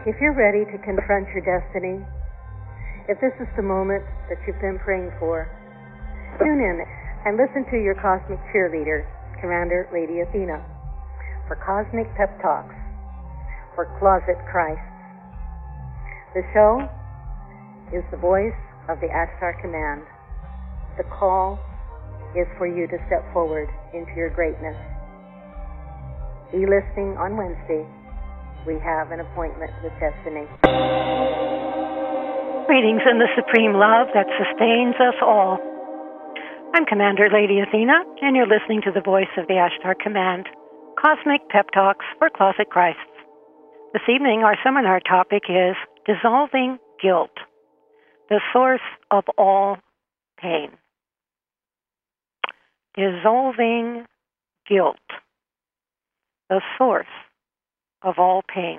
If you're ready to confront your destiny, if this is the moment that you've been praying for, tune in and listen to your cosmic cheerleader, Commander Lady Athena, for Cosmic Pep Talks for Closet Christ. The show is the voice of the Ashtar Command. The call is for you to step forward into your greatness. Be listening on Wednesday. We have an appointment with destiny. Greetings in the supreme love that sustains us all. I'm Commander Lady Athena, and you're listening to the voice of the Ashtar Command, Cosmic Pep Talks for Closet Christs. This evening, our seminar topic is Dissolving Guilt, the source of all pain. Dissolving guilt, the source of all pain.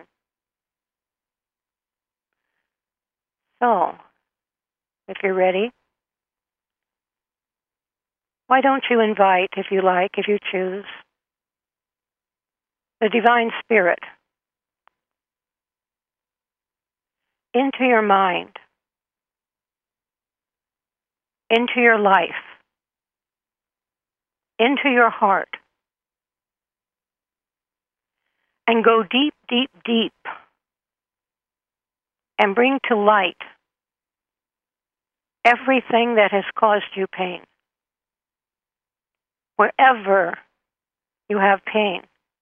So, if you're ready, why don't you invite, if you like, if you choose, the Divine Spirit into your mind, into your life, into your heart, and go deep, deep, deep, and bring to light everything that has caused you pain. Wherever you have pain,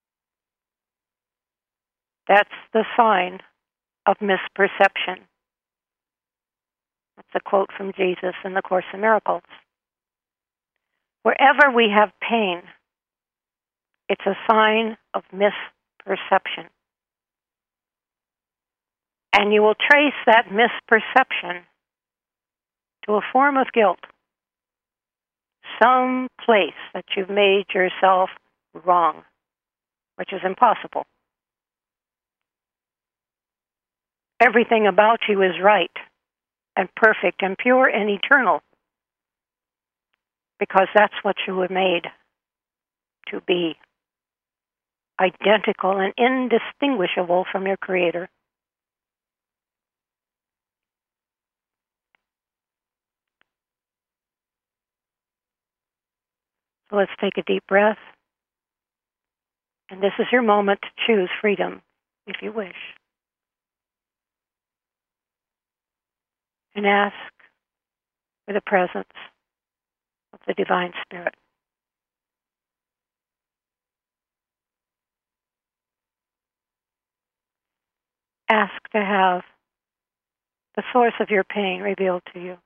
that's the sign of misperception. That's a quote from Jesus in the Course in Miracles. Wherever we have pain, it's a sign of misperception. And you will trace that misperception to a form of guilt, some place that you've made yourself wrong, which is impossible. Everything about you is right and perfect and pure and eternal, because that's what you were made to be, identical and indistinguishable from your Creator. So let's take a deep breath. And this is your moment to choose freedom, if you wish. And ask for the presence of the Divine Spirit. Ask to have the source of your pain revealed to you.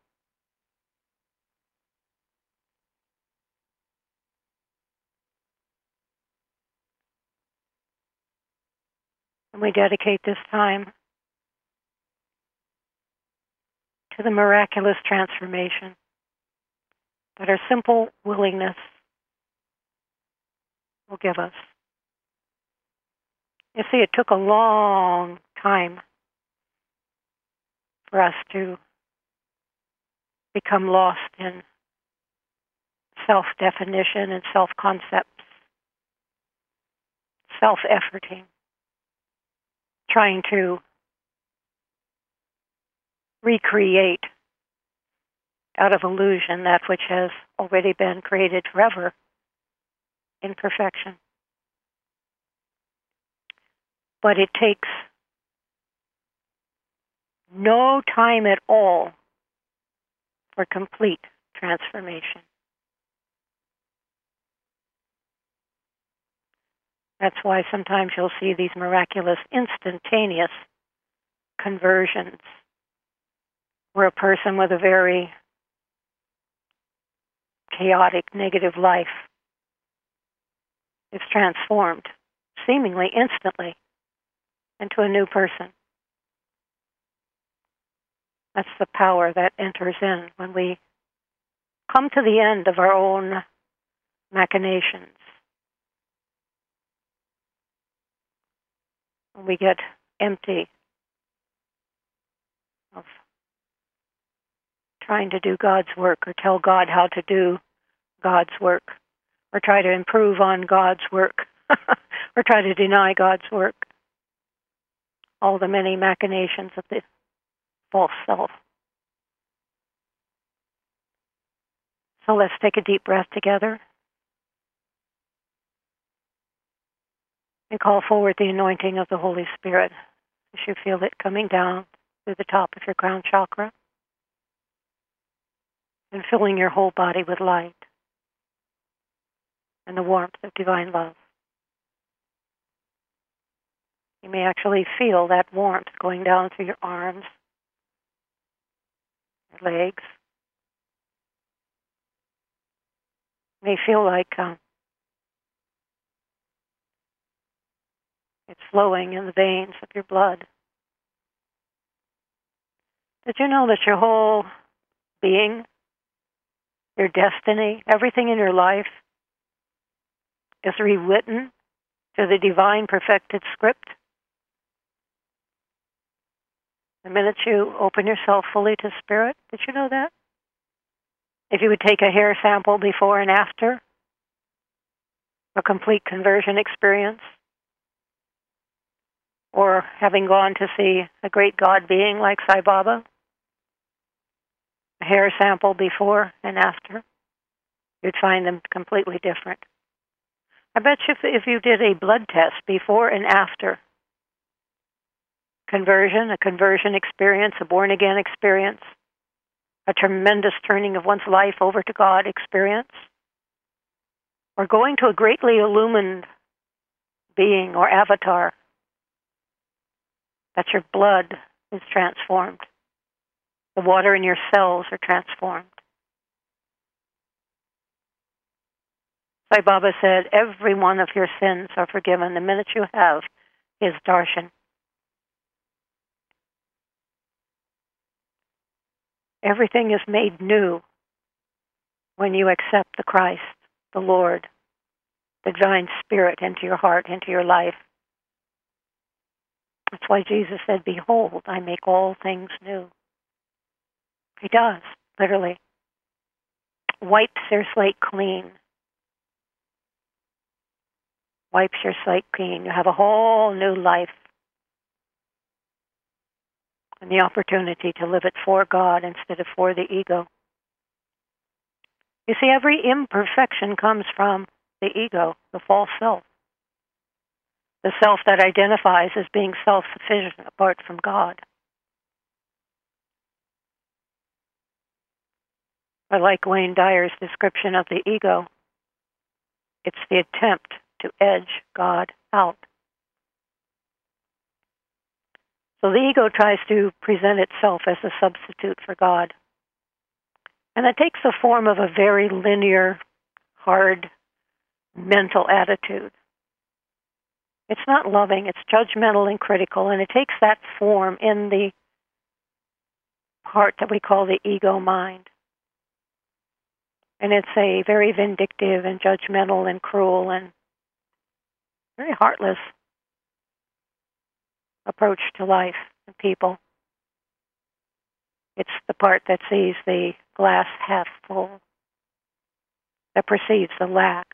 And we dedicate this time to the miraculous transformation that our simple willingness will give us. You see, it took a long time for us to become lost in self-definition and self-concepts, self-efforting, trying to recreate out of illusion that which has already been created forever in perfection. But it takes no time at all for complete transformation. That's why sometimes you'll see these miraculous, instantaneous conversions, where a person with a very chaotic, negative life is transformed, seemingly instantly, into a new person. That's the power that enters in when we come to the end of our own machinations. When we get empty of trying to do God's work or tell God how to do God's work or try to improve on God's work or try to deny God's work. all the many machinations of the false self. So let's take a deep breath together and call forward the anointing of the Holy Spirit as you feel it coming down through the top of your crown chakra and filling your whole body with light and the warmth of divine love. You may actually feel that warmth going down through your arms, your legs. You may feel like it's flowing in the veins of your blood. Did you know that your whole being, your destiny, everything in your life is rewritten to the divine perfected script? The minute you open yourself fully to Spirit, did you know that? If you would take a hair sample before and after, a complete conversion experience, or having gone to see a great God being like Sai Baba, a hair sample before and after, you'd find them completely different. I bet you if you did a blood test before and after conversion, a conversion experience, a born-again experience, a tremendous turning of one's life over to God experience, or going to a greatly illumined being or avatar, that your blood is transformed. The water in your cells are transformed. Sai Baba said, every one of your sins are forgiven the minute you have his darshan. Everything is made new when you accept the Christ, the Lord, the divine Spirit into your heart, into your life. That's why Jesus said, behold, I make all things new. He does, literally. Wipes your slate clean. Wipes your slate clean. You have a whole new life and the opportunity to live it for God instead of for the ego. You see, every imperfection comes from the ego, the false self. The self that identifies as being self-sufficient apart from God. I like Wayne Dyer's description of the ego. It's the attempt to edge God out. So the ego tries to present itself as a substitute for God. And it takes the form of a very linear, hard, mental attitude. It's not loving, it's judgmental and critical, and it takes that form in the part that we call the ego mind. And it's a very vindictive and judgmental and cruel and very heartless approach to life and people. It's the part that sees the glass half full, that perceives the lack,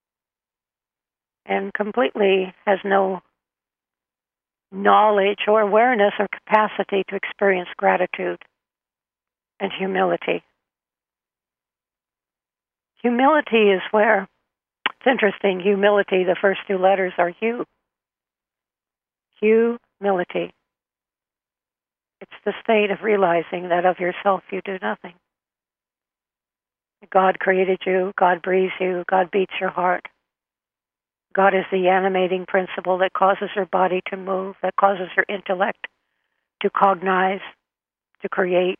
and completely has no knowledge or awareness or capacity to experience gratitude and humility. Humility is where, it's interesting, humility, the first two letters are Hu. Humility. It's the state of realizing that of yourself you do nothing. God created you, God breathes you, God beats your heart. God is the animating principle that causes your body to move, that causes your intellect to cognize, to create.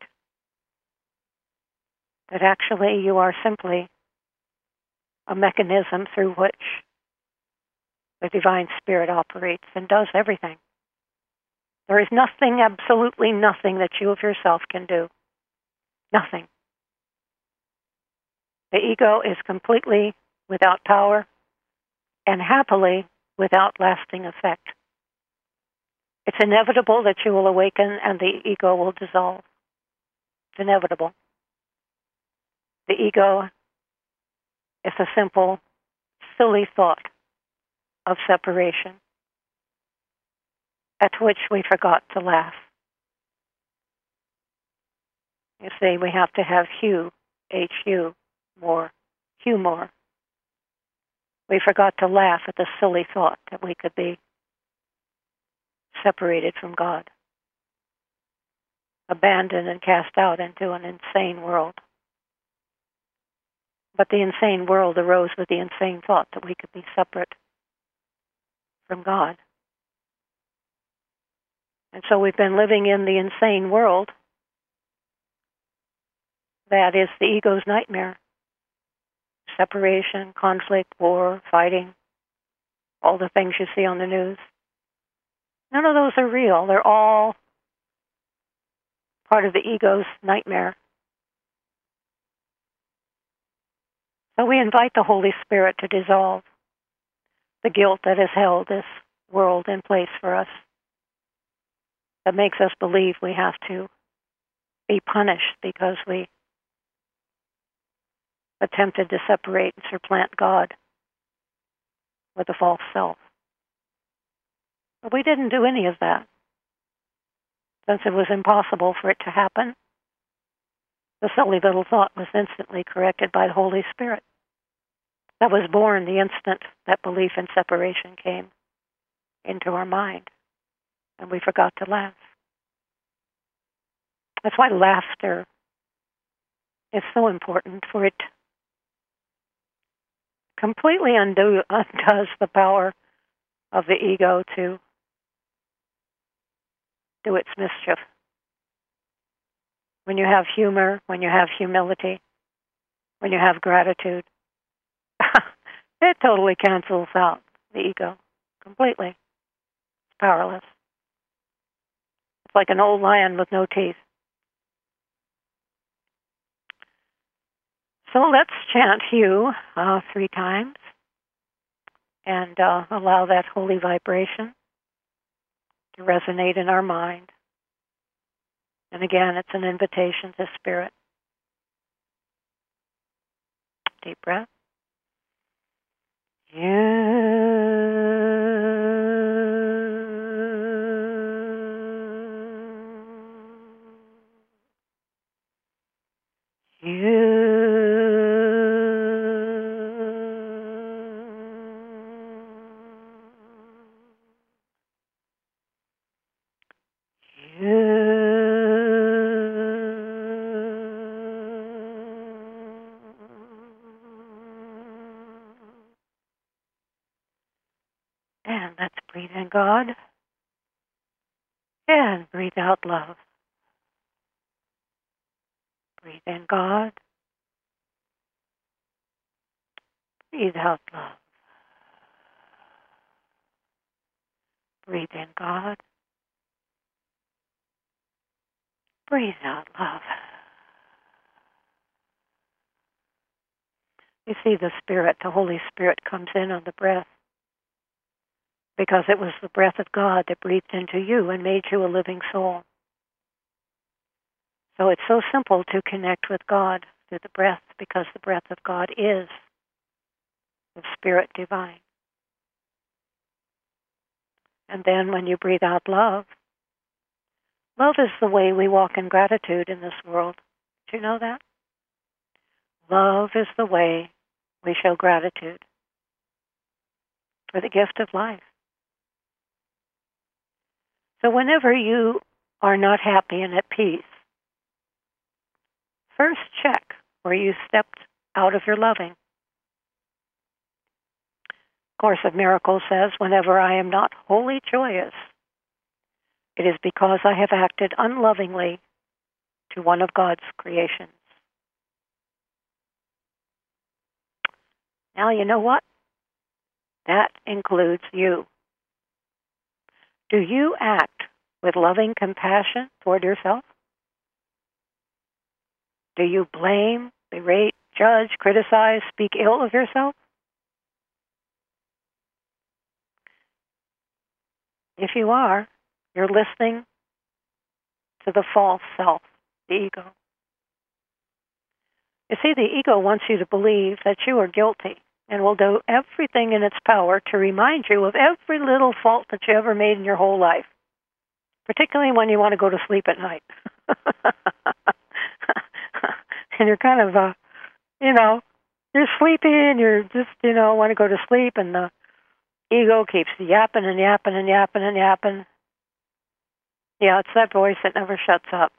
That actually you are simply a mechanism through which the divine spirit operates and does everything. There is nothing, absolutely nothing that you of yourself can do. Nothing. The ego is completely without power and happily without lasting effect. It's inevitable that you will awaken and the ego will dissolve. It's inevitable. The ego is a simple, silly thought of separation. at which we forgot to laugh. You see, we have to have H-U, more, humor. We forgot to laugh at the silly thought that we could be separated from God, abandoned and cast out into an insane world. But the insane world arose with the insane thought that we could be separate from God. And so we've been living in the insane world. That is the ego's nightmare. Separation, conflict, war, fighting, all the things you see on the news. None of those are real. They're all part of the ego's nightmare. So we invite the Holy Spirit to dissolve the guilt that has held this world in place for us, that makes us believe we have to be punished because we attempted to separate and supplant God with a false self. But we didn't do any of that. Since it was impossible for it to happen, the silly little thought was instantly corrected by the Holy Spirit. That was born the instant that belief in separation came into our mind, and we forgot to laugh. That's why laughter is so important, for it completely undoes the power of the ego to do its mischief. When you have humor, when you have humility, when you have gratitude, it totally cancels out the ego completely. It's powerless. It's like an old lion with no teeth. So let's chant Hugh 3 times and allow that holy vibration to resonate in our mind. And again, it's an invitation to Spirit. Deep breath. And let's breathe in God and breathe out love. Breathe in God. Breathe out love. Breathe in God. Breathe out love. You see the Spirit, the Holy Spirit comes in on the breath because it was the breath of God that breathed into you and made you a living soul. So it's so simple to connect with God through the breath because the breath of God is the Spirit divine. And then when you breathe out love, love is the way we walk in gratitude in this world. Do you know that? Love is the way we show gratitude for the gift of life. So whenever you are not happy and at peace, first check where you stepped out of your loving. Course of Miracles says, whenever I am not wholly joyous, it is because I have acted unlovingly to one of God's creations. Now you know what? That includes you. Do you act with loving compassion toward yourself? Do you blame, berate, judge, criticize, speak ill of yourself? If you are, you're listening to the false self, the ego. You see, the ego wants you to believe that you are guilty and will do everything in its power to remind you of every little fault that you ever made in your whole life. particularly when you want to go to sleep at night. And you're kind of, you're sleepy and you're just, want to go to sleep, and the ego keeps yapping and yapping and yapping and yapping. Yeah, it's that voice that never shuts up.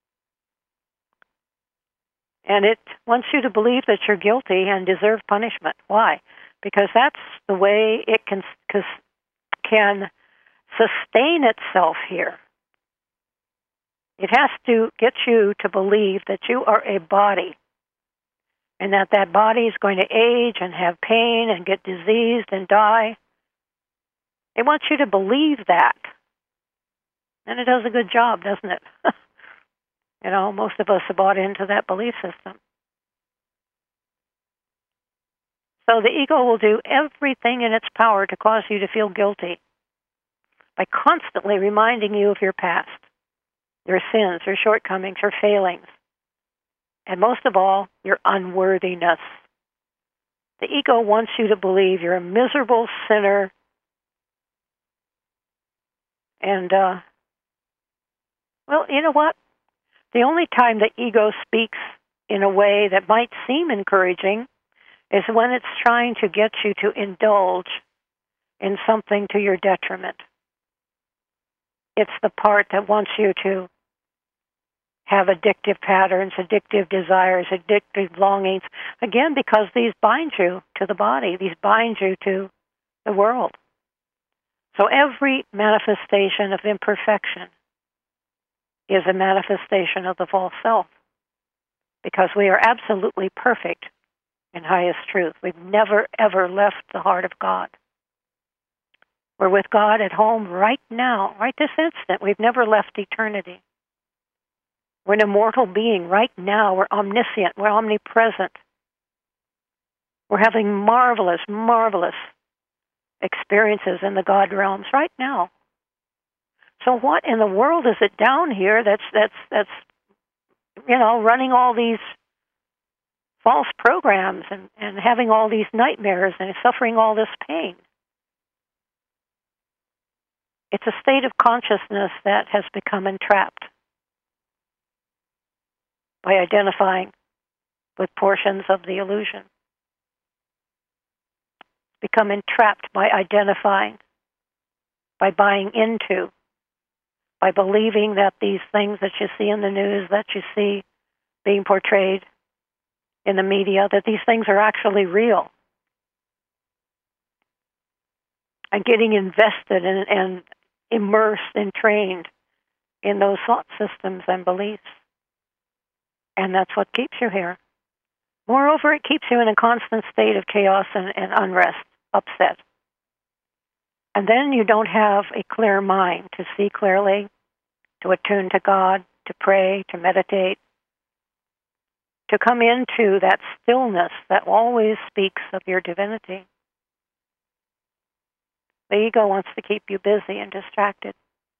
And it wants you to believe that you're guilty and deserve punishment. Why? Because that's the way it can sustain itself here. It has to get you to believe that you are a body, and that body is going to age and have pain and get diseased and die. It wants you to believe that. And it does a good job, doesn't it? Most of us have bought into that belief system. So the ego will do everything in its power to cause you to feel guilty by constantly reminding you of your past, your sins, your shortcomings, your failings, and most of all, your unworthiness. The ego wants you to believe you're a miserable sinner, and, you know what? The only time the ego speaks in a way that might seem encouraging is when it's trying to get you to indulge in something to your detriment. It's the part that wants you to have addictive patterns, addictive desires, addictive longings, again, because these bind you to the body, these bind you to the world. So every manifestation of imperfection is a manifestation of the false self, because we are absolutely perfect in highest truth. We've never, ever left the heart of God. We're with God at home right now, right this instant. We've never left eternity. We're an immortal being right now. We're omniscient. We're omnipresent. We're having marvelous, marvelous experiences in the God realms right now. So what in the world is it down here that's running all these false programs and having all these nightmares and suffering all this pain? It's a state of consciousness that has become entrapped by identifying with portions of the illusion. Become entrapped by identifying, by buying into, by believing that these things that you see in the news, that you see being portrayed in the media, that these things are actually real. And getting invested and immersed and trained in those thought systems and beliefs. And that's what keeps you here. Moreover, it keeps you in a constant state of chaos and unrest, upset. And then you don't have a clear mind to see clearly, to attune to God, to pray, to meditate, to come into that stillness that always speaks of your divinity. The ego wants to keep you busy and distracted.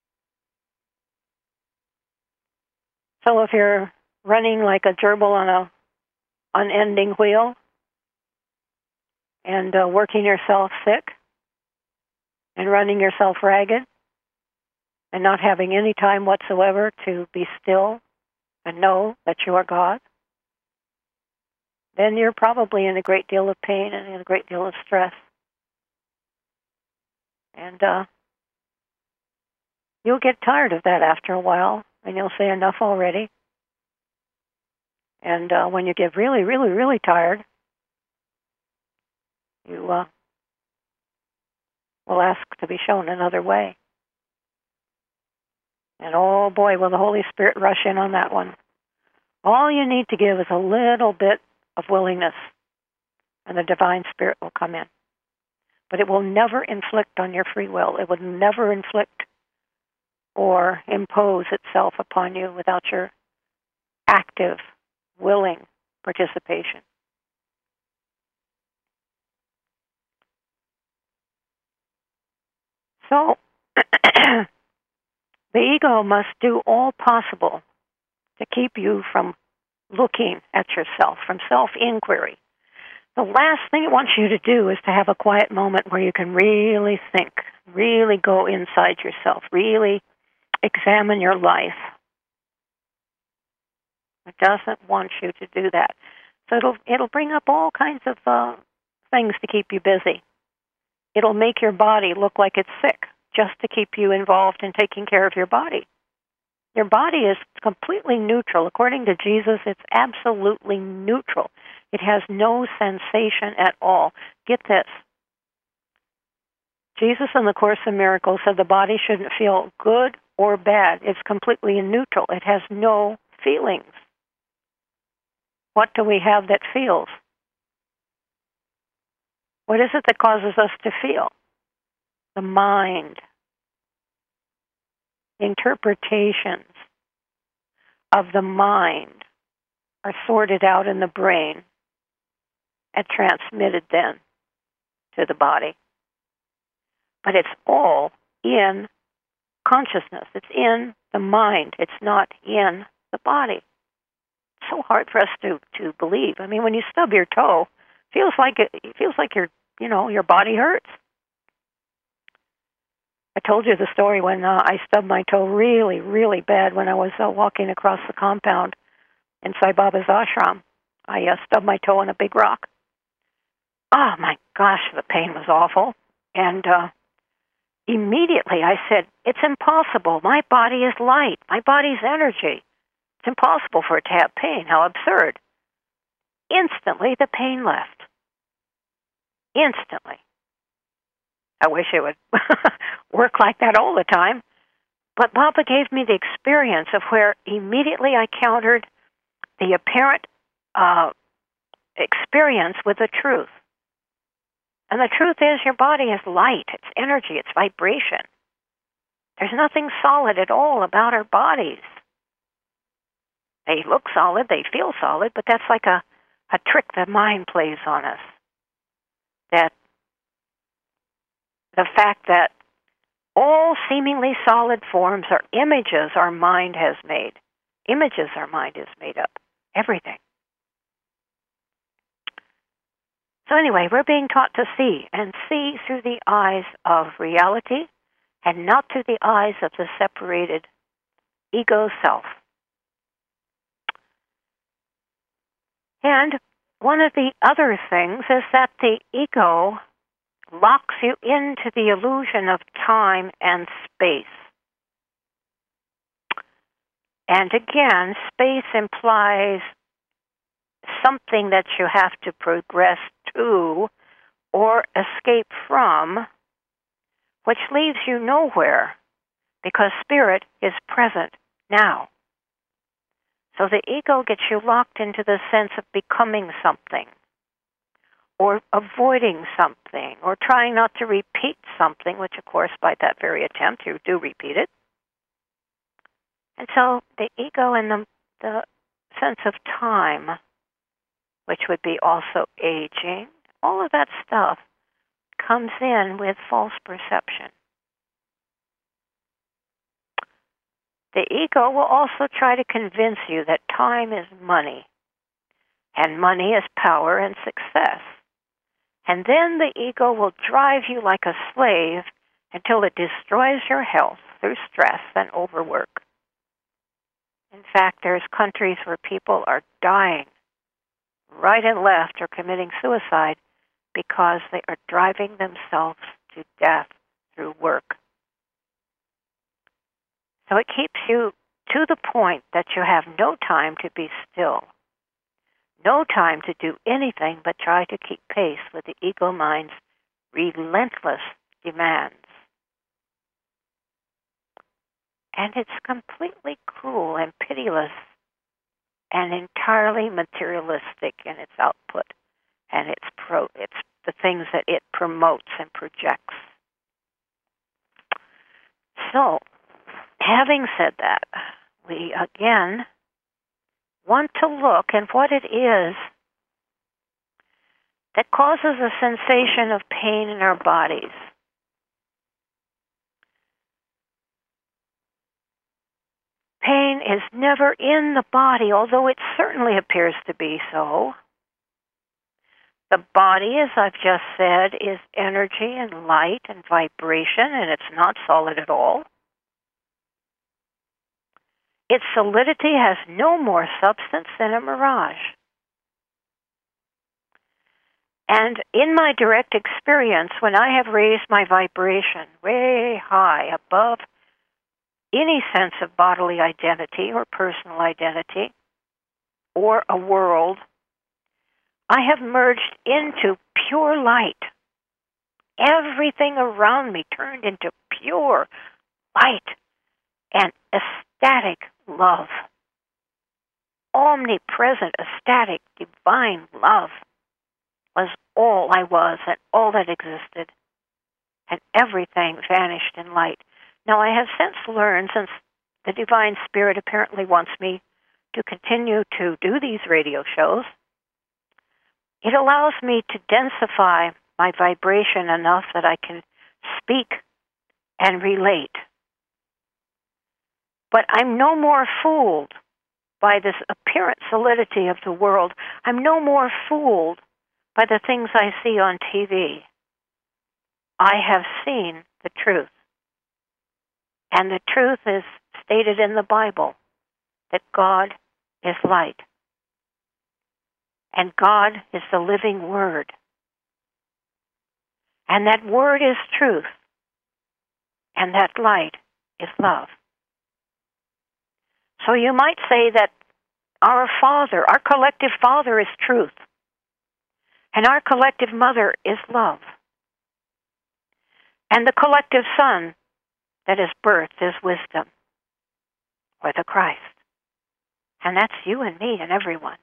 So if you're running like a gerbil on a unending wheel and working yourself sick and running yourself ragged and not having any time whatsoever to be still and know that you are God, then you're probably in a great deal of pain and in a great deal of stress. And you'll get tired of that after a while, and you'll say enough already. And when you get really, really, really tired, you will ask to be shown another way. And oh boy, will the Holy Spirit rush in on that one. All you need to give is a little bit of willingness, and the Divine Spirit will come in. But it will never inflict on your free will. It would never inflict or impose itself upon you without your active, willing participation. So, the ego must do all possible to keep you from looking at yourself, from self-inquiry. The last thing it wants you to do is to have a quiet moment where you can really think, really go inside yourself, really examine your life. It doesn't want you to do that. So it'll bring up all kinds of things to keep you busy. It'll make your body look like it's sick just to keep you involved in taking care of your body. Your body is completely neutral. According to Jesus, it's absolutely neutral. It has no sensation at all. Get this. Jesus in the Course in Miracles said the body shouldn't feel good or bad. It's completely neutral. It has no feelings. What do we have that feels? What is it that causes us to feel? The mind. Interpretations of the mind are sorted out in the brain and transmitted then to the body. But it's all in consciousness. It's in the mind. It's not in the body. It's so hard for us to believe. I mean, when you stub your toe, it feels like your body hurts. I told you the story when I stubbed my toe really, really bad when I was walking across the compound in Sai Baba's ashram. I stubbed my toe on a big rock. Oh, my gosh, the pain was awful. And immediately I said, it's impossible. My body is light. My body's energy. It's impossible for it to have pain. How absurd. Instantly, the pain left. Instantly. I wish it would work like that all the time. But Baba gave me the experience of where immediately I countered the apparent experience with the truth. And the truth is your body is light, it's energy, it's vibration. There's nothing solid at all about our bodies. They look solid, they feel solid, but that's like a trick the mind plays on us. That the fact that all seemingly solid forms are images our mind has made. Images our mind has made up. Everything. So anyway, we're being taught to see, and see through the eyes of reality and not through the eyes of the separated ego self. And one of the other things is that the ego locks you into the illusion of time and space. And again, space implies something that you have to progress to or escape from, which leaves you nowhere because spirit is present now. So the ego gets you locked into the sense of becoming something, or avoiding something, or trying not to repeat something, which, of course, by that very attempt, you do repeat it. And so the ego and the sense of time, which would be also aging, all of that stuff comes in with false perception. The ego will also try to convince you that time is money, and money is power and success. And then the ego will drive you like a slave until it destroys your health through stress and overwork. In fact, there's countries where people are dying right and left or committing suicide because they are driving themselves to death through work. So it keeps you to the point that you have no time to be still, no time to do anything but try to keep pace with the ego mind's relentless demands. And it's completely cruel and pitiless and entirely materialistic in its output and it's the things that it promotes and projects. So, having said that, we again want to look at what it is that causes a sensation of pain in our bodies. Pain is never in the body, although it certainly appears to be so. The body, as I've just said, is energy and light and vibration, and it's not solid at all. Its solidity has no more substance than a mirage. And in my direct experience, when I have raised my vibration way high above any sense of bodily identity or personal identity or a world, I have merged into pure light. Everything around me turned into pure light and ecstatic love. Omnipresent, ecstatic, divine love was all I was and all that existed. And everything vanished in light. Now, I have since learned, since the Divine Spirit apparently wants me to continue to do these radio shows, it allows me to densify my vibration enough that I can speak and relate. But I'm no more fooled by this apparent solidity of the world. I'm no more fooled by the things I see on TV. I have seen the truth. And the truth is stated in the Bible, that God is light. And God is the living Word. And that Word is truth. And that light is love. So you might say that our Father, our collective Father is truth. And our collective Mother is love. And the collective Son that is birthed is wisdom, or the Christ. And that's you and me and everyone.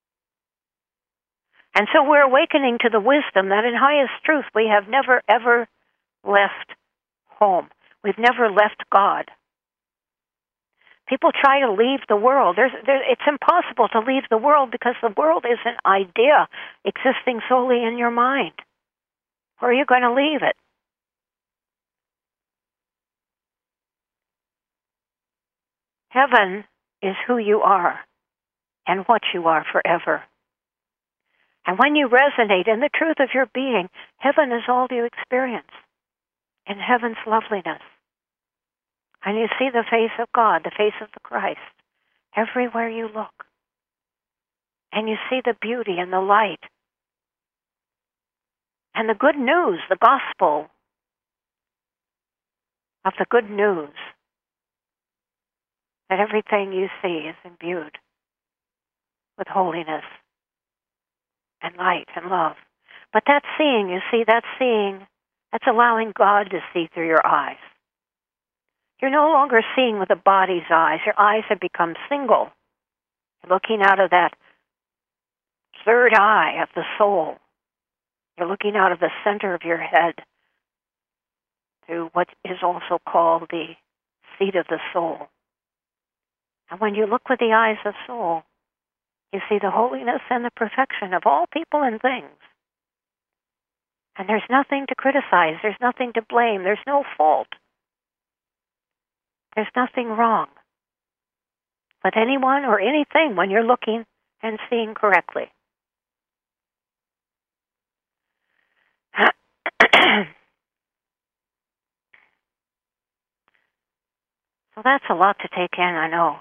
And so we're awakening to the wisdom that in highest truth we have never, ever left home. We've never left God. People try to leave the world. It's impossible to leave the world because the world is an idea existing solely in your mind. Where are you going to leave it? Heaven is who you are and what you are forever. And when you resonate in the truth of your being, heaven is all you experience in heaven's loveliness. And you see the face of God, the face of the Christ, everywhere you look. And you see the beauty and the light. And the good news, the gospel of the good news, that everything you see is imbued with holiness and light and love. But that seeing, you see, that's allowing God to see through your eyes. You're no longer seeing with the body's eyes. Your eyes have become single. You're looking out of that third eye of the soul. You're looking out of the center of your head to what is also called the seat of the soul. And when you look with the eyes of soul, you see the holiness and the perfection of all people and things. And there's nothing to criticize. There's nothing to blame. There's no fault. There's nothing wrong with anyone or anything when you're looking and seeing correctly. So that's a lot to take in, I know.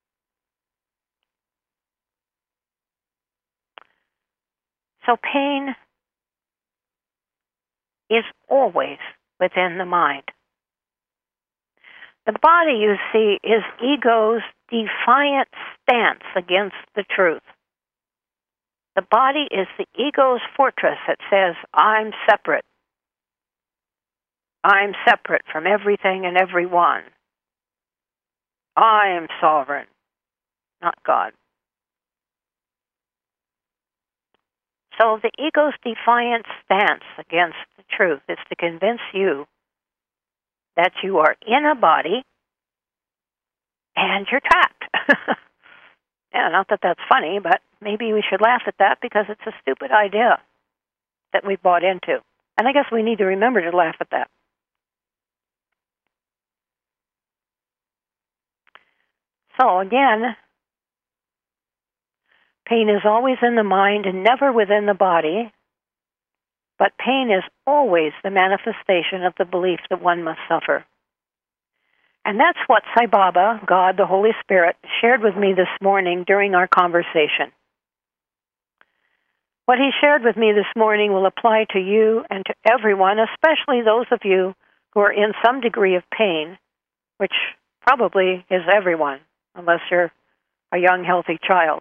So pain is always within the mind. The body, you see, is ego's defiant stance against the truth. The body is the ego's fortress that says, I'm separate. I'm separate from everything and everyone. I am sovereign, not God. So the ego's defiant stance against the truth is to convince you that you are in a body and you're trapped. Yeah, not that that's funny, but maybe we should laugh at that because it's a stupid idea that we bought into. And I guess we need to remember to laugh at that. So again, pain is always in the mind and never within the body, but pain is always the manifestation of the belief that one must suffer. And that's what Sai Baba, God, the Holy Spirit, shared with me this morning during our conversation. What he shared with me this morning will apply to you and to everyone, especially those of you who are in some degree of pain, which probably is everyone, unless you're a young, healthy child.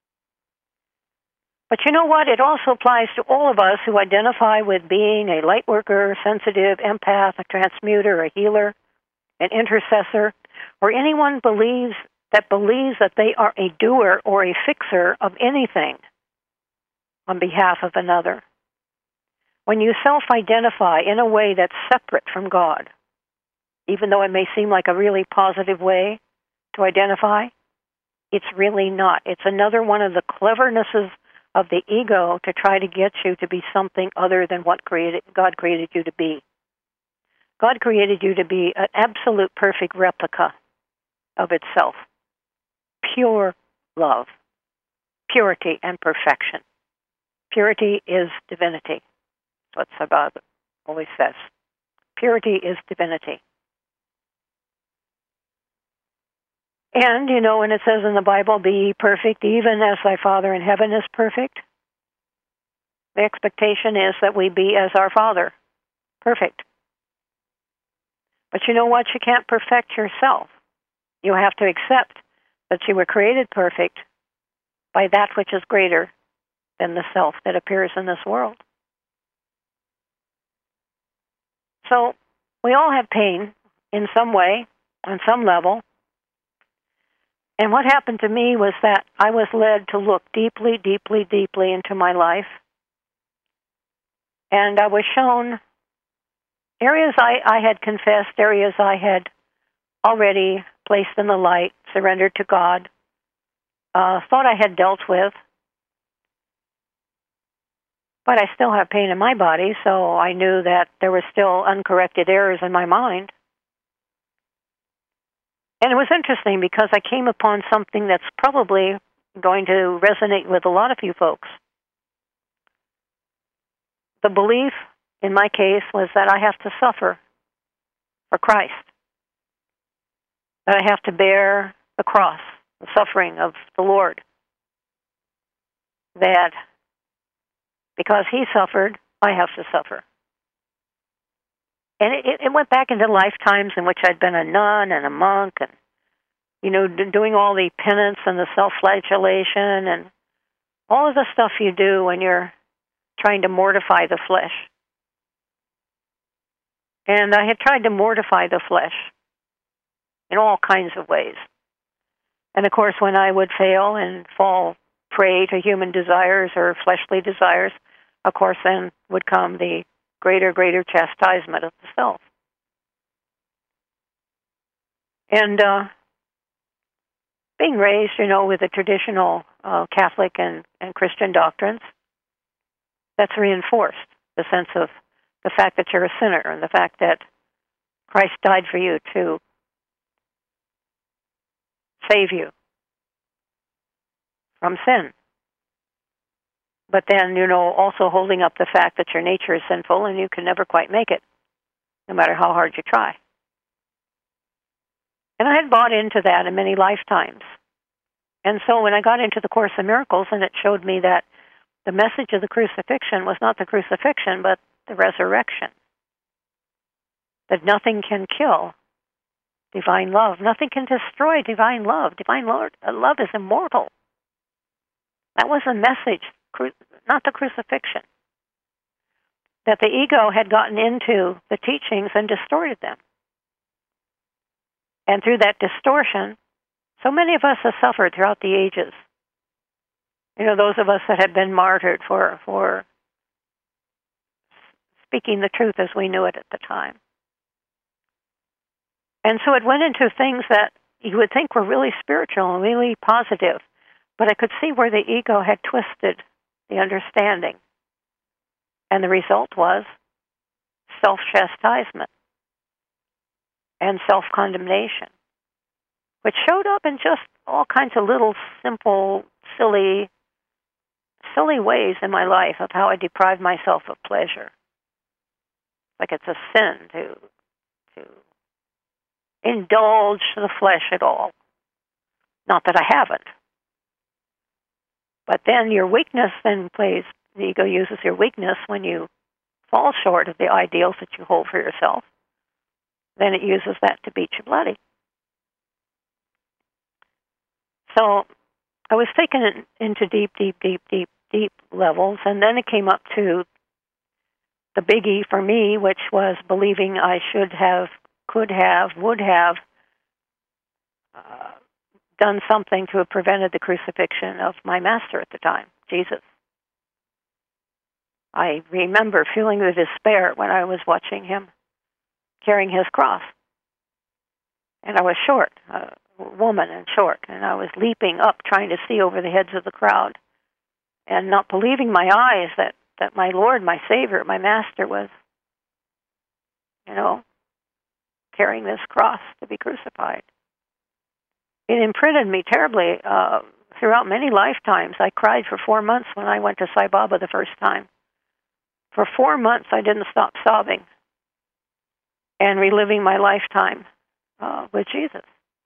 But you know what? It also applies to all of us who identify with being a light worker, sensitive, empath, a transmuter, a healer, an intercessor, or anyone believes that they are a doer or a fixer of anything on behalf of another. When you self-identify in a way that's separate from God, even though it may seem like a really positive way to identify, it's really not. It's another one of the clevernesses of the ego to try to get you to be something other than what God created you to be. God created you to be an absolute perfect replica of itself. Pure love, purity and perfection. Purity is divinity. That's what Sabbath always says. Purity is divinity. And, you know, when it says in the Bible, be ye perfect, even as thy Father in heaven is perfect, the expectation is that we be as our Father, perfect. But you know what? You can't perfect yourself. You have to accept that you were created perfect by that which is greater than the self that appears in this world. So we all have pain in some way, on some level. And what happened to me was that I was led to look deeply, deeply, deeply into my life. And I was shown areas I had confessed, areas I had already placed in the light, surrendered to God, thought I had dealt with. But I still have pain in my body, so I knew that there were still uncorrected errors in my mind. And it was interesting because I came upon something that's probably going to resonate with a lot of you folks. The belief, in my case, was that I have to suffer for Christ. That I have to bear the cross, the suffering of the Lord. That because he suffered, I have to suffer. And it went back into lifetimes in which I'd been a nun and a monk and, you know, doing all the penance and the self-flagellation and all of the stuff you do when you're trying to mortify the flesh. And I had tried to mortify the flesh in all kinds of ways. And, of course, when I would fail and fall prey to human desires or fleshly desires, of course, then would come the greater chastisement of the self. And being raised, you know, with the traditional Catholic and Christian doctrines, that's reinforced the sense of the fact that you're a sinner and the fact that Christ died for you to save you from sin. But then, you know, also holding up the fact that your nature is sinful and you can never quite make it, no matter how hard you try. And I had bought into that in many lifetimes. And so when I got into the Course in Miracles and it showed me that the message of the crucifixion was not the crucifixion, but the resurrection. That nothing can kill divine love. Nothing can destroy divine love. Divine love is immortal. That was the message, not the crucifixion. That the ego had gotten into the teachings and distorted them. And through that distortion, so many of us have suffered throughout the ages. You know, those of us that have been martyred for speaking the truth as we knew it at the time. And so it went into things that you would think were really spiritual and really positive. But I could see where the ego had twisted the understanding. And the result was self-chastisement and self-condemnation, which showed up in just all kinds of little simple, silly ways in my life of how I deprived myself of pleasure. Like it's a sin to indulge the flesh at all. Not that I haven't. But then your weakness then plays, the ego uses your weakness when you fall short of the ideals that you hold for yourself. Then it uses that to beat you bloody. So I was taken into deep levels, and then it came up to the biggie for me, which was believing I should have, could have, would have done something to have prevented the crucifixion of my master at the time, Jesus. I remember feeling the despair when I was watching him carrying his cross. And I was short, a woman and short, and I was leaping up trying to see over the heads of the crowd and not believing my eyes that my Lord, my Savior, my Master was, carrying this cross to be crucified. It imprinted me terribly throughout many lifetimes. I cried for 4 months when I went to Sai Baba the first time. For 4 months, I didn't stop sobbing and reliving my lifetime with Jesus.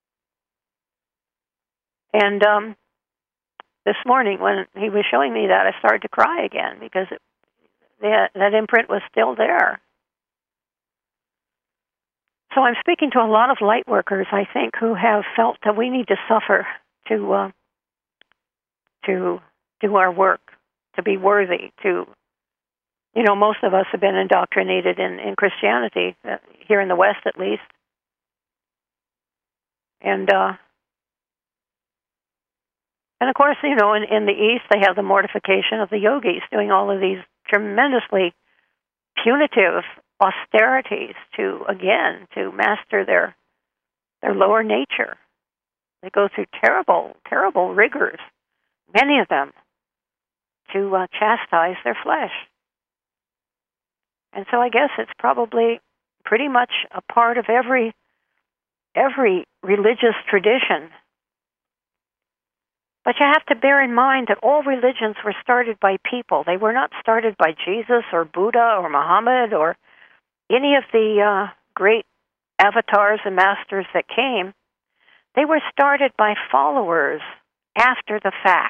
And this morning, when he was showing me that, I started to cry again because that imprint was still there. So I'm speaking to a lot of light workers, I think, who have felt that we need to suffer to do our work, to be worthy, to, most of us have been indoctrinated in Christianity, here in the West at least. And of course, in the East, they have the mortification of the yogis doing all of these tremendously punitive austerities to master their lower nature. They go through terrible, terrible rigors, many of them, to chastise their flesh. And so I guess it's probably pretty much a part of every religious tradition. But you have to bear in mind that all religions were started by people. They were not started by Jesus or Buddha or Muhammad or any of the great avatars and masters that came. They were started by followers after the fact.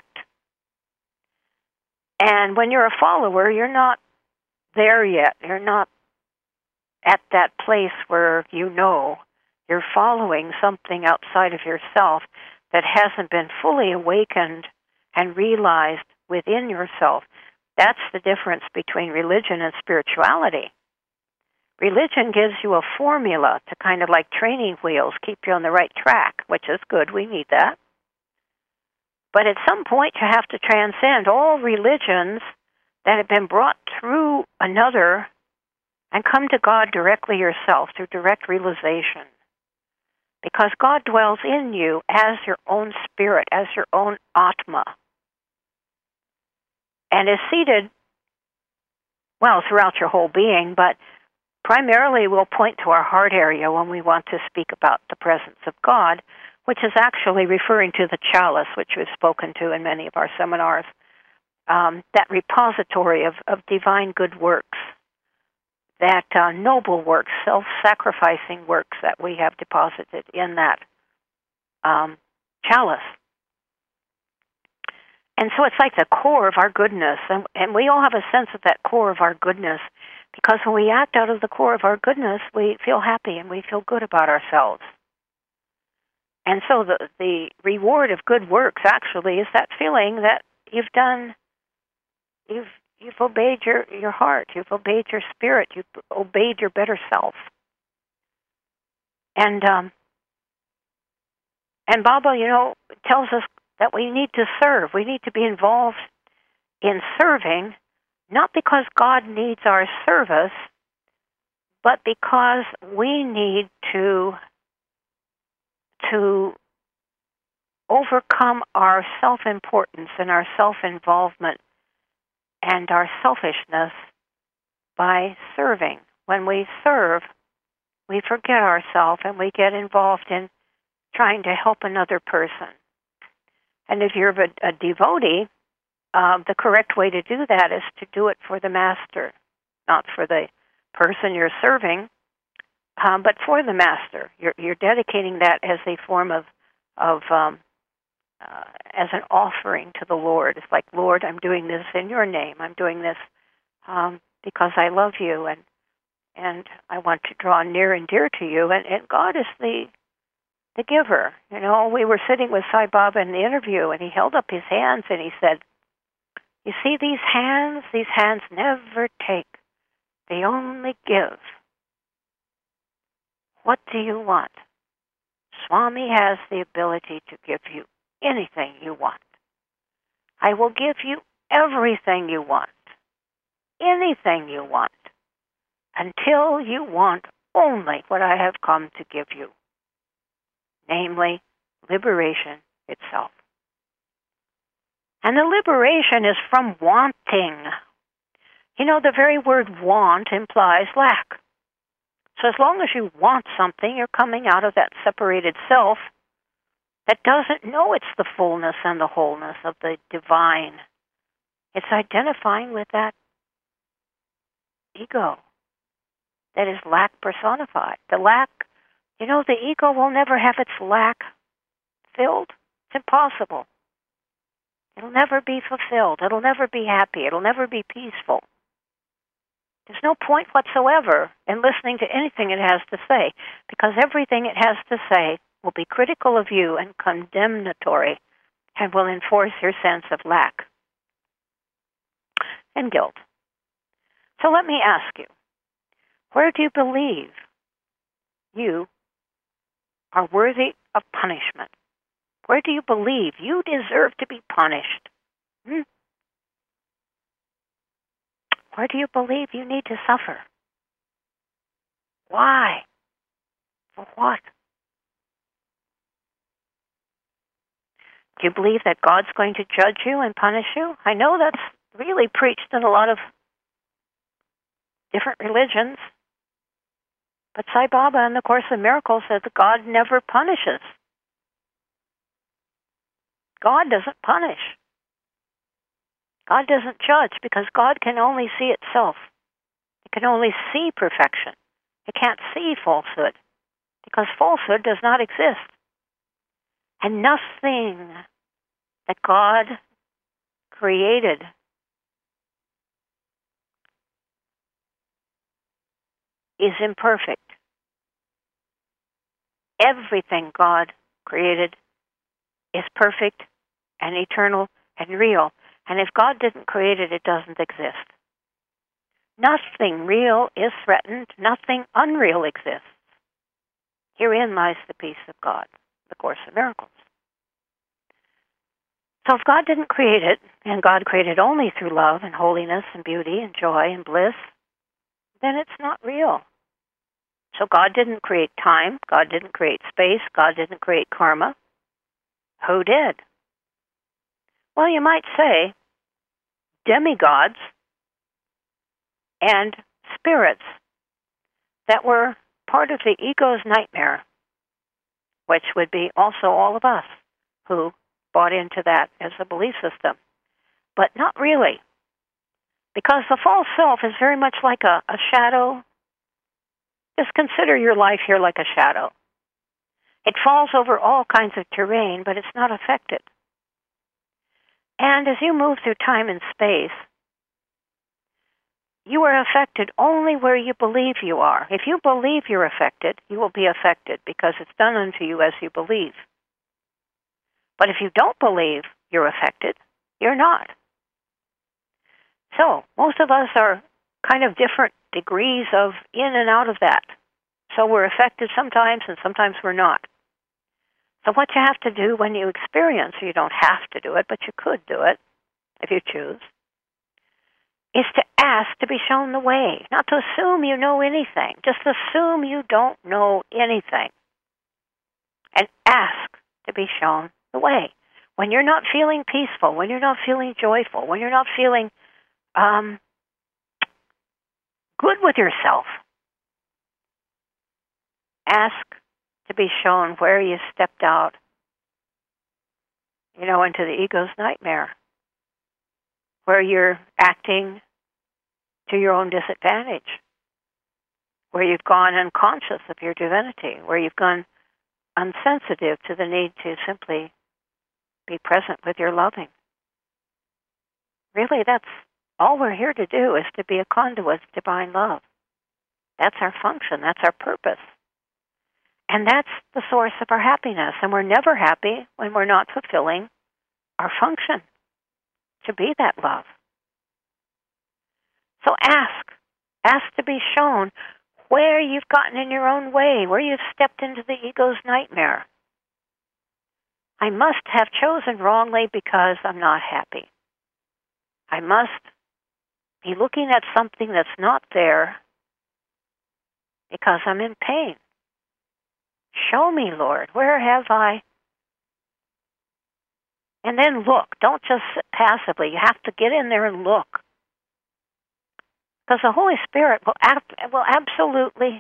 And when you're a follower, you're not there yet. You're not at that place where you're following something outside of yourself that hasn't been fully awakened and realized within yourself. That's the difference between religion and spirituality. Religion gives you a formula to kind of like training wheels, keep you on the right track, which is good. We need that. But at some point, you have to transcend all religions that have been brought through another and come to God directly yourself through direct realization. Because God dwells in you as your own spirit, as your own Atma, and is seated, throughout your whole being, but primarily we'll point to our heart area when we want to speak about the presence of God, which is actually referring to the chalice, which we've spoken to in many of our seminars, that repository of divine good works, that noble works, self-sacrificing works that we have deposited in that chalice. And so it's like the core of our goodness, and we all have a sense of that core of our goodness, because when we act out of the core of our goodness, we feel happy and we feel good about ourselves. And so the reward of good works actually is that feeling that you've obeyed your heart, you've obeyed your spirit, you've obeyed your better self. And Baba, tells us that we need to serve. We need to be involved in serving, not because God needs our service, but because we need to overcome our self-importance and our self-involvement and our selfishness by serving. When we serve, we forget ourselves and we get involved in trying to help another person. And if you're a devotee, the correct way to do that is to do it for the master, not for the person you're serving, but for the Master. You're dedicating that as a form of as an offering to the Lord. It's like, Lord, I'm doing this in your name. I'm doing this because I love you, and I want to draw near and dear to you. And God is the giver. You know, we were sitting with Sai Baba in the interview, and he held up his hands and he said, you see these hands? These hands never take. They only give. What do you want? Swami has the ability to give you anything you want. I will give you everything you want, anything you want, until you want only what I have come to give you, namely liberation itself. And the liberation is from wanting. You know, the very word want implies lack. So as long as you want something, you're coming out of that separated self that doesn't know it's the fullness and the wholeness of the divine. It's identifying with that ego that is lack personified. The lack, you know, the ego will never have its lack filled. It's impossible. It'll never be fulfilled. It'll never be happy. It'll never be peaceful. There's no point whatsoever in listening to anything it has to say, because everything it has to say will be critical of you and condemnatory, and will enforce your sense of lack and guilt. So let me ask you, where do you believe you are worthy of punishment? Where do you believe you deserve to be punished? Where do you believe you need to suffer? Why? For what? Do you believe that God's going to judge you and punish you? I know that's really preached in a lot of different religions. But Sai Baba in the Course in Miracles says that God never punishes. God doesn't punish. God doesn't judge, because God can only see itself. It can only see perfection. It can't see falsehood, because falsehood does not exist. And nothing that God created is imperfect. Everything God created is perfect and eternal and real. And if God didn't create it, it doesn't exist. Nothing real is threatened. Nothing unreal exists. Herein lies the peace of God, the Course in Miracles. So if God didn't create it, and God created only through love and holiness and beauty and joy and bliss, then it's not real. So God didn't create time. God didn't create space. God didn't create karma. Who did? Well, you might say demigods and spirits that were part of the ego's nightmare, which would be also all of us who bought into that as a belief system. But not really, because the false self is very much like a shadow. Just consider your life here like a shadow. It falls over all kinds of terrain, but it's not affected. And as you move through time and space, you are affected only where you believe you are. If you believe you're affected, you will be affected, because it's done unto you as you believe. But if you don't believe you're affected, you're not. So most of us are kind of different degrees of in and out of that. So we're affected sometimes, and sometimes we're not. So what you have to do when you experience, you don't have to do it, but you could do it if you choose, is to ask to be shown the way, not to assume you know anything. Just assume you don't know anything, and ask to be shown the way. When you're not feeling peaceful, when you're not feeling joyful, when you're not feeling good with yourself, ask to be shown where you stepped out, into the ego's nightmare, where you're acting to your own disadvantage. where you've gone unconscious of your divinity, where you've gone unsensitive to the need to simply be present with your loving. Really, that's all we're here to do, is to be a conduit of divine love. That's our function. That's our purpose. And that's the source of our happiness. And we're never happy when we're not fulfilling our function to be that love. So ask. Ask to be shown where you've gotten in your own way, where you've stepped into the ego's nightmare. I must have chosen wrongly because I'm not happy. I must be looking at something that's not there because I'm in pain. Show me, Lord, where have I? And then look. Don't just sit passively. You have to get in there and look. Because the Holy Spirit will absolutely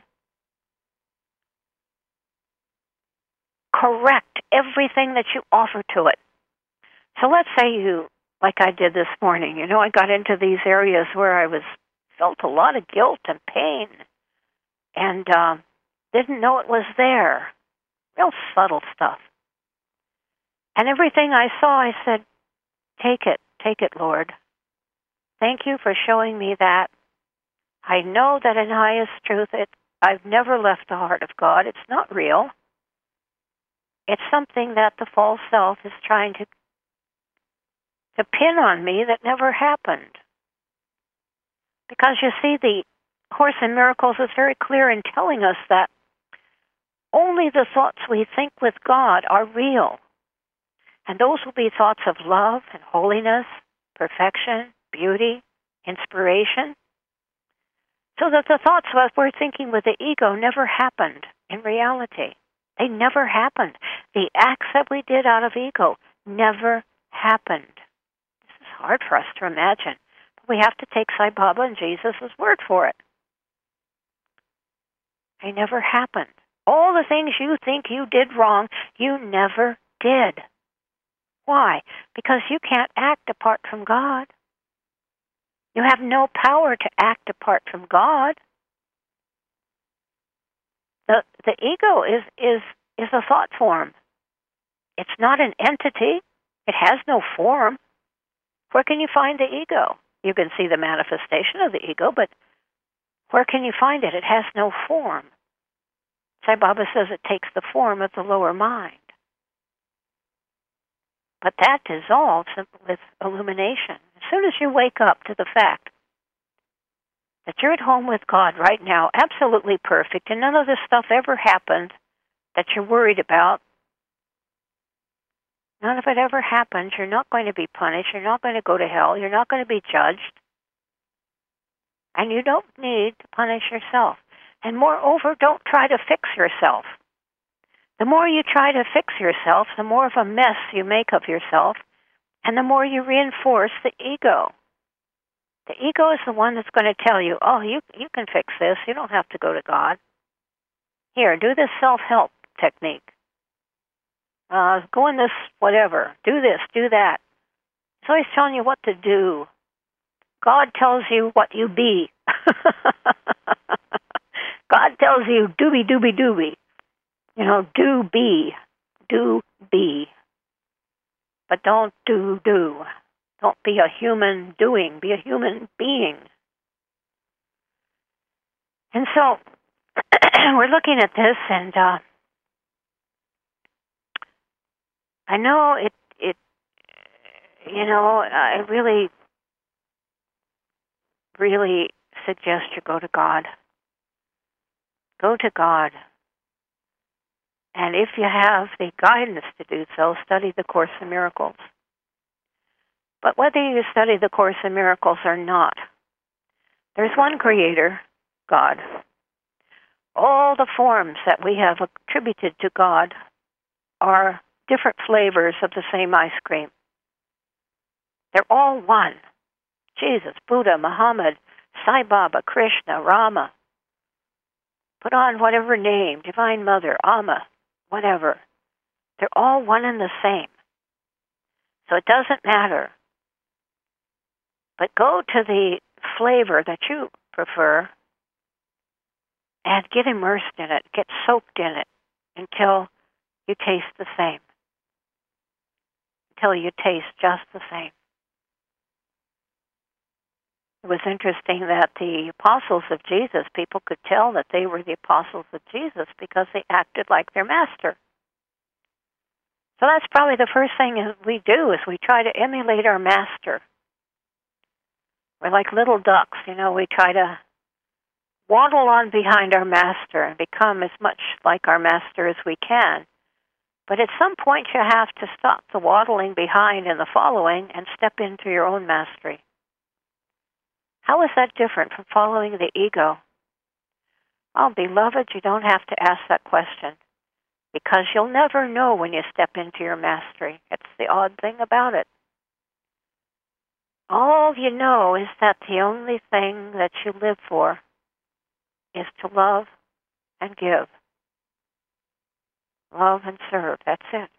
correct everything that you offer to it. So let's say you, like I did this morning, I got into these areas where I felt a lot of guilt and pain and didn't know it was there. Real subtle stuff. And everything I saw, I said, take it, Lord. Thank you for showing me that. I know that in highest truth, I've never left the heart of God. It's not real. It's something that the false self is trying to pin on me that never happened. Because you see, the Course in Miracles is very clear in telling us that only the thoughts we think with God are real. And those will be thoughts of love and holiness, perfection, beauty, inspiration. So that the thoughts that we're thinking with the ego never happened in reality. They never happened. The acts that we did out of ego never happened. This is hard for us to imagine. But we have to take Sai Baba and Jesus' word for it. They never happened. All the things you think you did wrong, you never did. Why? Because you can't act apart from God. You have no power to act apart from God. The ego is a thought form. It's not an entity. It has no form. Where can you find the ego? You can see the manifestation of the ego, but where can you find it? It has no form. Sai Baba says it takes the form of the lower mind. But that dissolves with illumination. As soon as you wake up to the fact that you're at home with God right now, absolutely perfect, and none of this stuff ever happened that you're worried about, none of it ever happened, you're not going to be punished, you're not going to go to hell, you're not going to be judged, and you don't need to punish yourself. And moreover, don't try to fix yourself. The more you try to fix yourself, the more of a mess you make of yourself, and the more you reinforce the ego. The ego is the one that's going to tell you, oh, you can fix this. You don't have to go to God. Here, do this self-help technique. Go in this whatever. Do this, do that. It's always telling you what to do. God tells you what you be. God tells you doobie, doobie, doobie. Do be. But don't do. Don't be a human doing. Be a human being. And so we're looking at this, and I know it. I really, really suggest you go to God. Go to God. And if you have the guidance to do so, study the Course in Miracles. But whether you study the Course in Miracles or not, there's one Creator, God. All the forms that we have attributed to God are different flavors of the same ice cream. They're all one. Jesus, Buddha, Muhammad, Sai Baba, Krishna, Rama. Put on whatever name, Divine Mother, Amma, whatever. They're all one and the same. So it doesn't matter. But go to the flavor that you prefer and get immersed in it, get soaked in it until you taste the same, until you taste just the same. It was interesting that the apostles of Jesus, people could tell that they were the apostles of Jesus because they acted like their master. So that's probably the first thing we do is we try to emulate our master. We're like little ducks, we try to waddle on behind our master and become as much like our master as we can. But at some point you have to stop the waddling behind and the following and step into your own mastery. How is that different from following the ego? Oh, beloved, you don't have to ask that question because you'll never know when you step into your mastery. It's the odd thing about it. All you know is that the only thing that you live for is to love and give. Love and serve, that's it.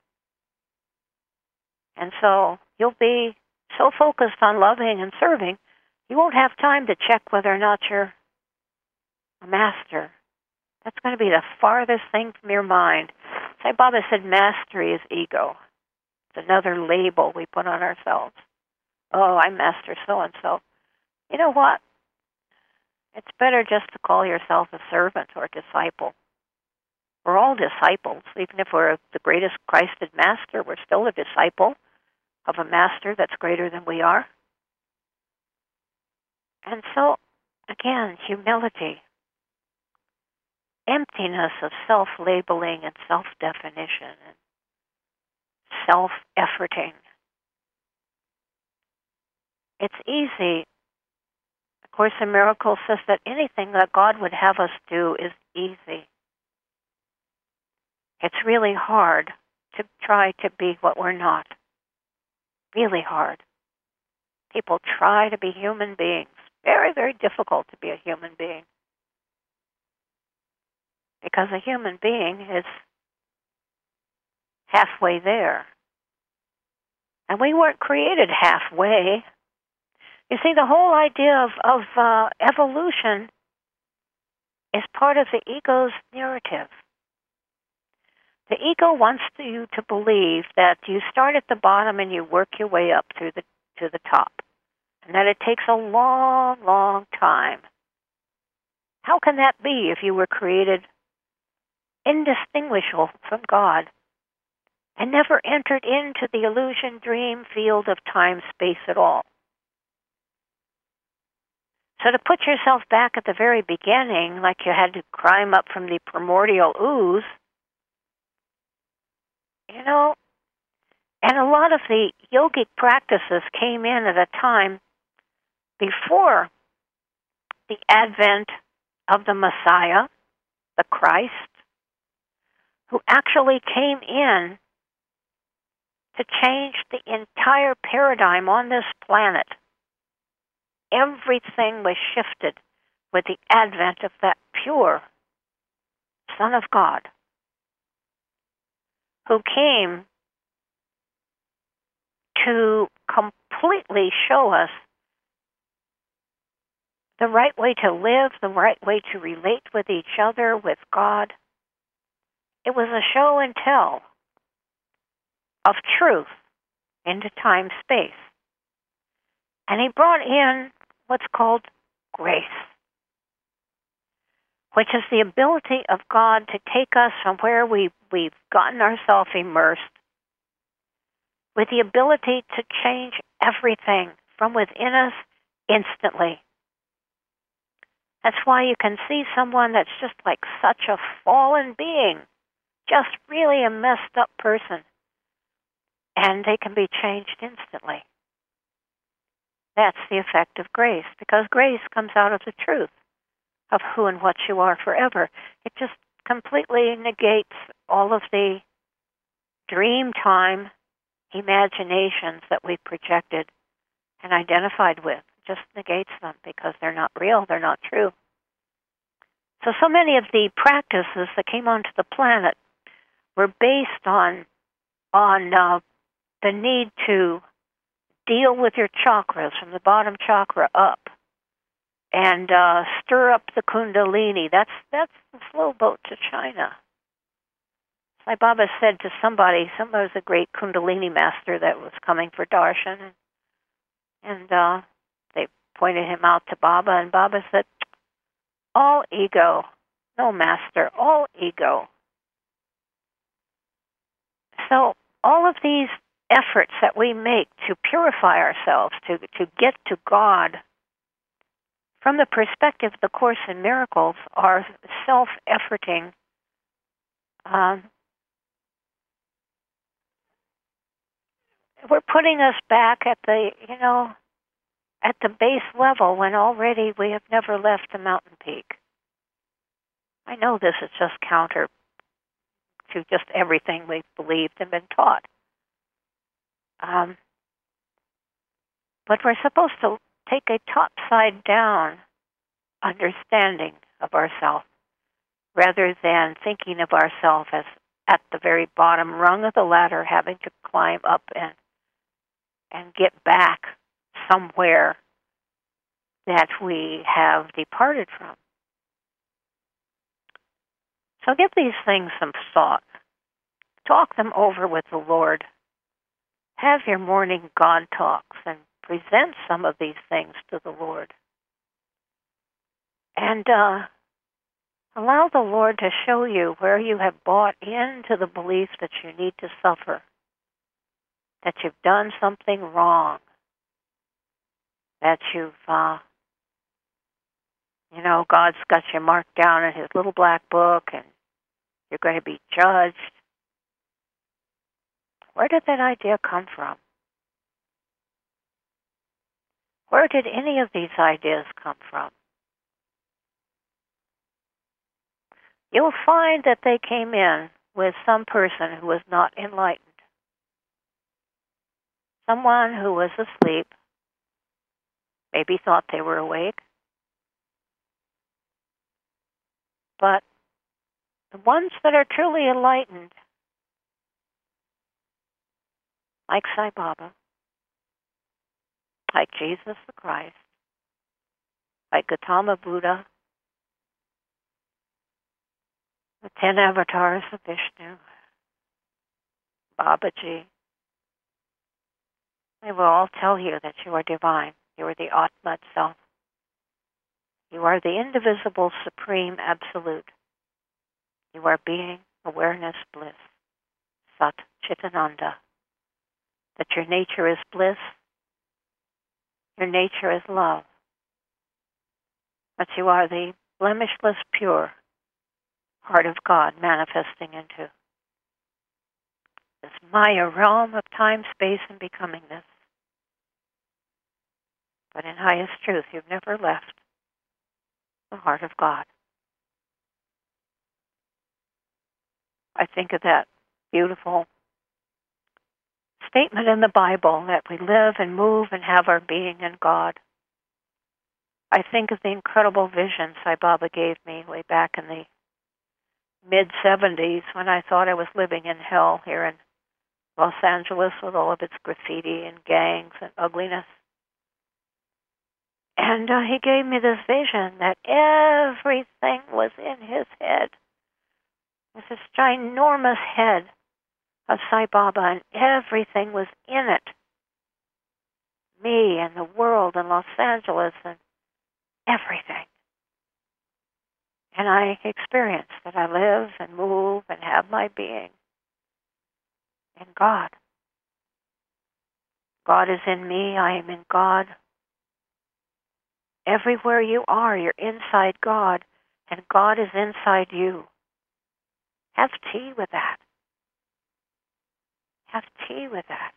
And so you'll be so focused on loving and serving, you won't have time to check whether or not you're a master. That's going to be the farthest thing from your mind. Sai Baba said mastery is ego. It's another label we put on ourselves. Oh, I'm master so-and-so. You know what? It's better just to call yourself a servant or a disciple. We're all disciples. Even if we're the greatest Christed master, we're still a disciple of a master that's greater than we are. And so, again, humility, emptiness of self-labeling and self-definition and self-efforting. It's easy. Of course, the Miracle says that anything that God would have us do is easy. It's really hard to try to be what we're not. Really hard. People try to be human beings. Very, very difficult to be a human being. Because a human being is halfway there. And we weren't created halfway. You see, the whole idea of evolution is part of the ego's narrative. The ego wants you to believe that you start at the bottom and you work your way up to the top, and that it takes a long, long time. How can that be if you were created indistinguishable from God and never entered into the illusion dream field of time-space at all? So to put yourself back at the very beginning, like you had to climb up from the primordial ooze, and a lot of the yogic practices came in at a time before the advent of the Messiah, the Christ, who actually came in to change the entire paradigm on this planet. Everything was shifted with the advent of that pure Son of God, who came to completely show us the right way to live, the right way to relate with each other, with God. It was a show and tell of truth into time-space. And he brought in what's called grace, which is the ability of God to take us from where we've gotten ourselves immersed with the ability to change everything from within us instantly. That's why you can see someone that's just like such a fallen being, just really a messed up person, and they can be changed instantly. That's the effect of grace, because grace comes out of the truth of who and what you are forever. It just completely negates all of the dream time imaginations that we projected and identified with. It just negates them because they're not real, they're not true. So many of the practices that came onto the planet were based on the need to deal with your chakras from the bottom chakra up and stir up the Kundalini. That's the slow boat to China. Sai Baba said to somebody was a great Kundalini master that was coming for darshan, and they pointed him out to Baba, and Baba said, all ego, no master, all ego. So all of these efforts that we make to purify ourselves, to get to God, from the perspective of the Course in Miracles, are self-efforting. We're putting us back at the base level when already we have never left the mountain peak. I know this is just counter to just everything we've believed and been taught. But we're supposed to take a top-side-down understanding of ourselves rather than thinking of ourselves as at the very bottom rung of the ladder, having to climb up and get back somewhere that we have departed from. So give these things some thought. Talk them over with the Lord. Have your morning God talks and present some of these things to the Lord. And allow the Lord to show you where you have bought into the belief that you need to suffer, that you've done something wrong, that you've, God's got you marked down in His little black book and you're going to be judged. Where did that idea come from? Where did any of these ideas come from? You'll find that they came in with some person who was not enlightened. Someone who was asleep, maybe thought they were awake. But the ones that are truly enlightened, like Sai Baba, like Jesus the Christ, like Gautama Buddha, the 10 avatars of Vishnu, Babaji, they will all tell you that you are divine. You are the Atma itself. You are the indivisible, supreme, absolute. You are being, awareness, bliss, Sat Chitananda. That your nature is bliss, your nature is love. That you are the blemishless, pure heart of God manifesting into this Maya realm of time, space, and becomingness. But in highest truth, you've never left the heart of God. I think of that beautiful statement in the Bible that we live and move and have our being in God. I think of the incredible vision Sai Baba gave me way back in the mid-'70s when I thought I was living in hell here in Los Angeles with all of its graffiti and gangs and ugliness. And he gave me this vision that everything was in his head. It was this ginormous head of Sai Baba, and everything was in it. Me and the world and Los Angeles and everything. And I experienced that I live and move and have my being in God. God is in me, I am in God. Everywhere you are, you're inside God, and God is inside you. Have tea with that. Have tea with that.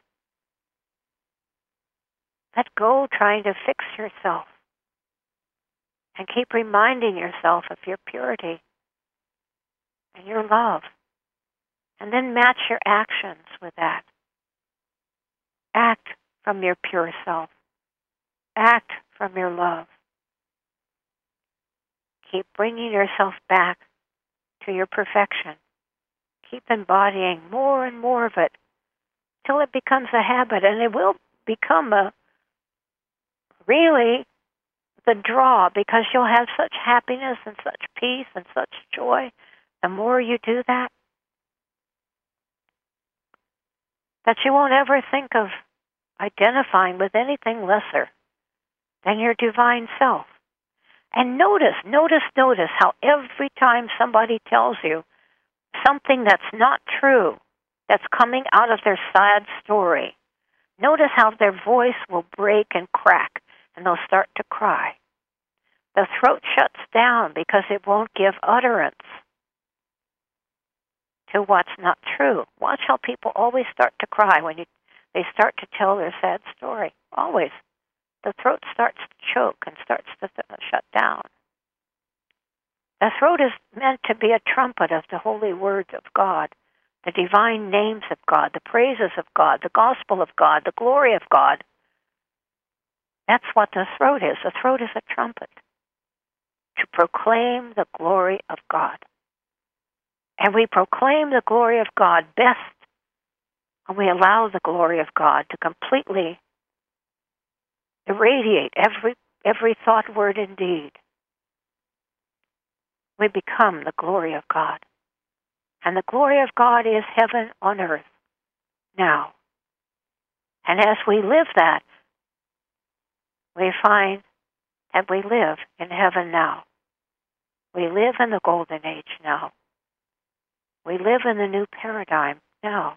Let go trying to fix yourself. And keep reminding yourself of your purity and your love. And then match your actions with that. Act from your pure self. Act from your love. Keep bringing yourself back to your perfection. Keep embodying more and more of it till it becomes a habit, and it will become a really the draw, because you'll have such happiness and such peace and such joy the more you do that you won't ever think of identifying with anything lesser than your divine self. And notice how every time somebody tells you something that's not true, that's coming out of their sad story, notice how their voice will break and crack, and they'll start to cry. The throat shuts down because it won't give utterance to what's not true. Watch how people always start to cry when they start to tell their sad story. Always. The throat starts to choke and starts to shut down. The throat is meant to be a trumpet of the holy words of God, the divine names of God, the praises of God, the gospel of God, the glory of God. That's what the throat is. The throat is a trumpet to proclaim the glory of God. And we proclaim the glory of God best when we allow the glory of God to completely irradiate every thought, word, and deed. We become the glory of God. And the glory of God is heaven on earth now. And as we live that, we find that we live in heaven now. We live in the golden age now. We live in the new paradigm now.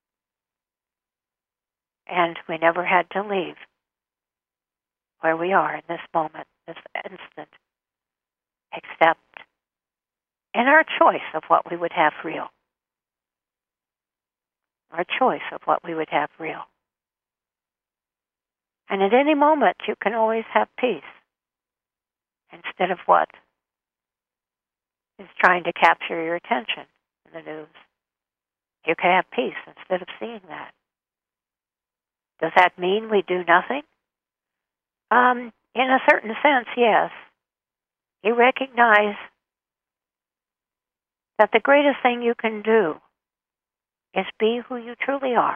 And we never had to leave where we are in this moment, this instant, except in our choice of what we would have real. Our choice of what we would have real. And at any moment, you can always have peace instead of what is trying to capture your attention in the news. You can have peace instead of seeing that. Does that mean we do nothing? In a certain sense, yes. You recognize that the greatest thing you can do is be who you truly are,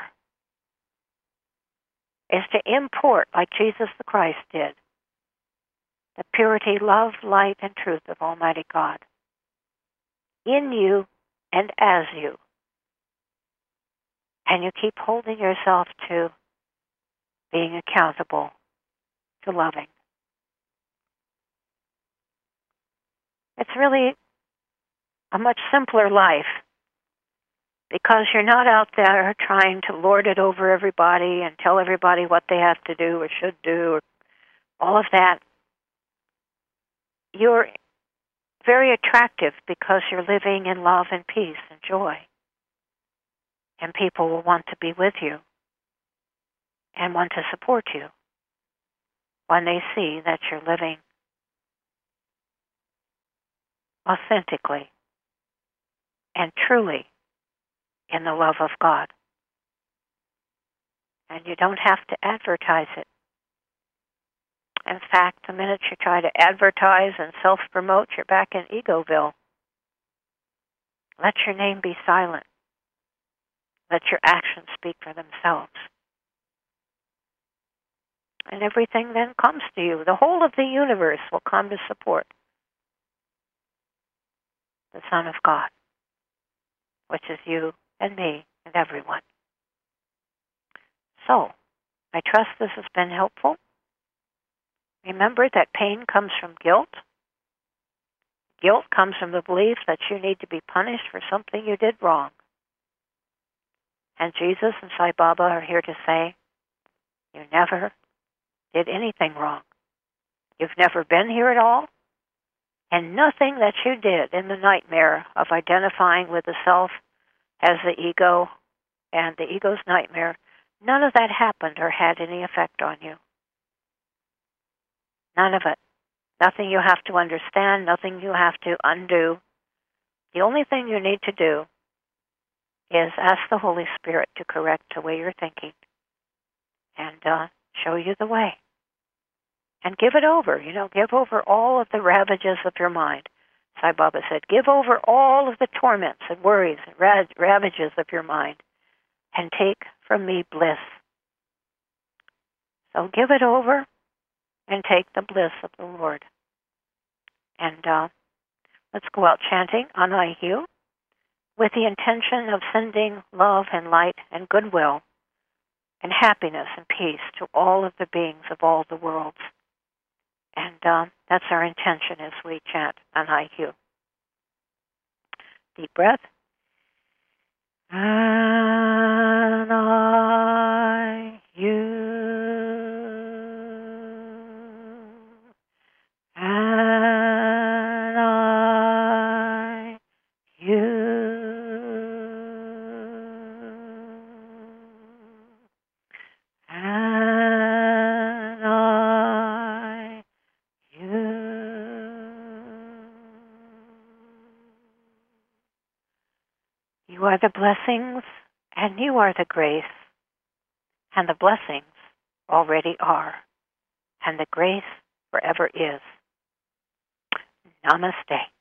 is to import, like Jesus the Christ did, the purity, love, light, and truth of Almighty God in you and as you. And you keep holding yourself to being accountable to loving. It's really a much simpler life because you're not out there trying to lord it over everybody and tell everybody what they have to do or should do or all of that. You're very attractive because you're living in love and peace and joy. And people will want to be with you and want to support you when they see that you're living authentically and truly in the love of God. And you don't have to advertise it. In fact, the minute you try to advertise and self-promote, you're back in Egoville. Let your name be silent. Let your actions speak for themselves. And everything then comes to you. The whole of the universe will come to support the Son of God, which is you and me and everyone. So, I trust this has been helpful. Remember that pain comes from guilt. Guilt comes from the belief that you need to be punished for something you did wrong. And Jesus and Sai Baba are here to say, you never did anything wrong. You've never been here at all. And nothing that you did in the nightmare of identifying with the self as the ego and the ego's nightmare, none of that happened or had any effect on you. None of it. Nothing you have to understand, nothing you have to undo. The only thing you need to do is ask the Holy Spirit to correct the way you're thinking and show you the way. And give it over, give over all of the ravages of your mind. Sai Baba said, give over all of the torments and worries and ravages of your mind and take from me bliss. So give it over and take the bliss of the Lord. And let's go out chanting Anaihu with the intention of sending love and light and goodwill and happiness and peace to all of the beings of all the worlds. And that's our intention as we chant Anaihu. Deep breath. You are the blessings, and you are the grace, and the blessings already are, and the grace forever is. Namaste.